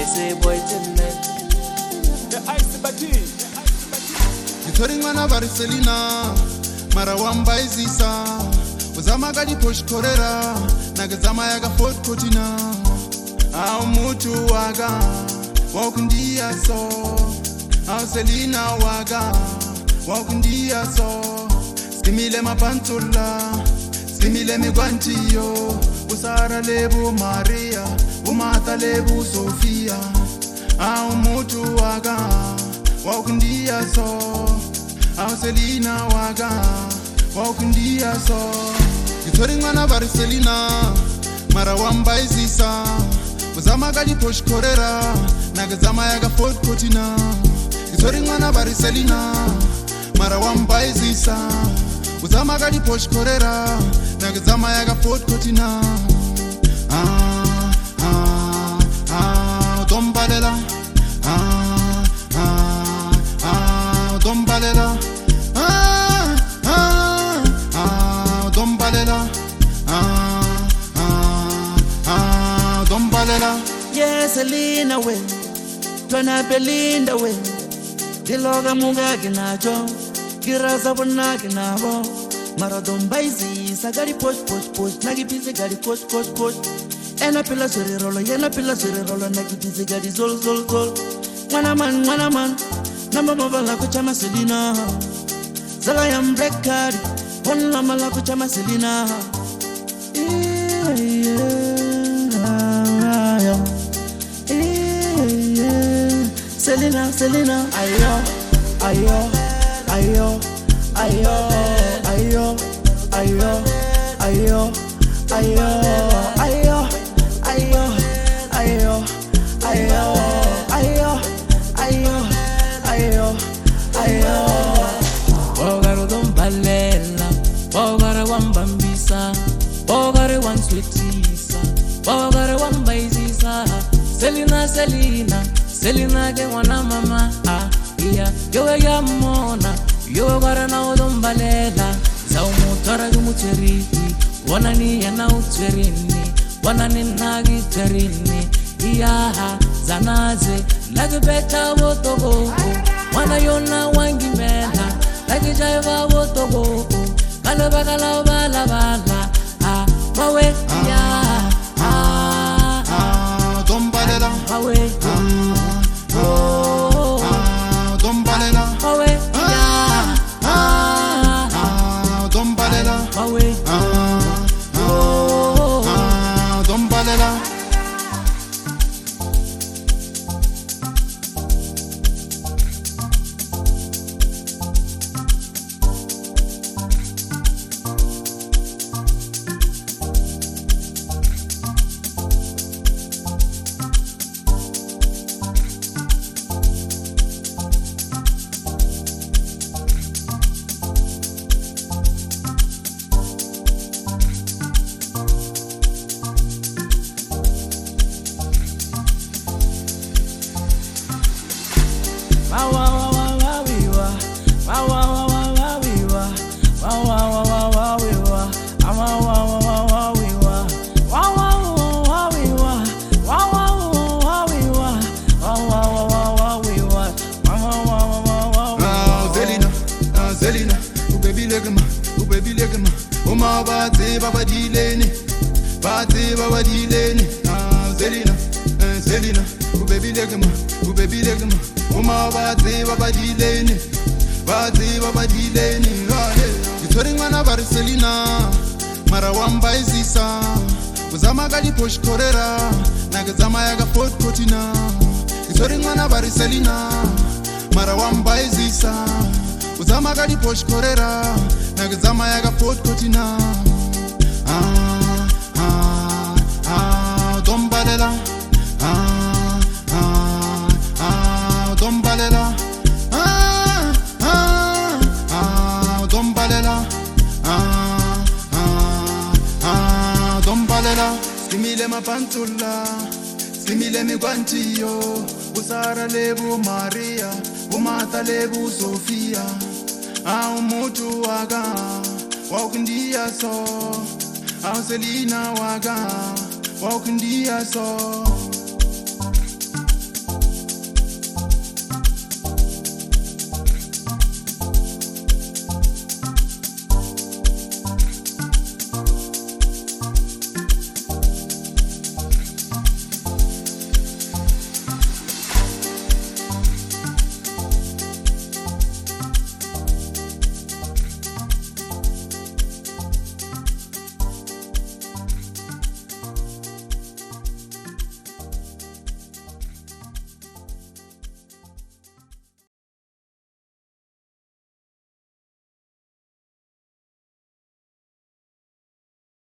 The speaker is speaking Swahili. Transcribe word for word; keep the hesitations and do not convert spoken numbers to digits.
say boy tenne The ice bati Gitori ngwana Barcelona mara wamba izisa uzama gadi posh korera nagazama yaga Fort Cortina au mutu waga wakundia so au Selina waga wakundia so skimile mapantula skimile migwantiyo usara lebu Maria umata lebu Sofia au mutu waga wakundia so au Selina waga wakundia so Gitori ngwana Barcelona mara wamba izisa uzama gadi posh korera nagazama yaga Fort Cortina Gitori ngwana Barcelona mara wamba izisa uzama gadi posh korera nagazama yaga Fort Cortina ah ah ah dombalela ah ah ah dombalela ah ah ah dombalela ah ah ah dombalela yes Selina we tona Belinda we diloga munga ginacho kiraza bona ginabo maradon baizi sagari posh posh posh nagi pise gari kosh kosh kosh ena pila sere rola yena pila sere rola nagi pise gari zol zol zol mwana man mwana man namba mavala kuchama Selina zala yam black card wala mala kuchama Selina yeah, yeah, yeah. Selina, Selina, ayo, ayo, ayo, ayo, ayo, ayo, ayo, ayo, ayo, ayo, ayo, ayo, ayo, ayo, ayo, ayo. Bogaro dombalela, bogaro wambambisa, bogaro wan sweetisa, bogaro wambaizisa. Selina, Selina, Selina ke wana mama ah iya yo ya mona yo gara na odombalela za umutora gumutseri wana ni yana utserini wana ni nagi terini iya zanaze lagbeta wotogo wana yona wangi mela lagijaiva wotogo kala bagala bala bala ah mawe iya ah ah dombalela mawe oh ah dombalela mawe ah ah ah dombalela mawe ah oh ah dombalela Selina, ubaby legma, ubaby legma. Oma bate baba dileni, bate baba dileni. Ah, Selina, Selina, ubaby legma, ubaby legma. Oma bate baba dileni, bate baba dileni. Gitori ngwana Barcelona, mara wamba izisa. Uzama gadi posh korera, nagazama yaga Fort Cortina. Gitori ngwana Barcelona, mara wamba izisa. Uzama gadi posh korera nagazama yaga Fort Cortina ah ah ah dombalela ah ah ah dombalela ah ah ah dombalela ah ah ah dombalela skimile mapantula skimile migwantiyo usara lebu Maria umata lebu Sofia au mutu waga wakundia so au Selina waga wakundia so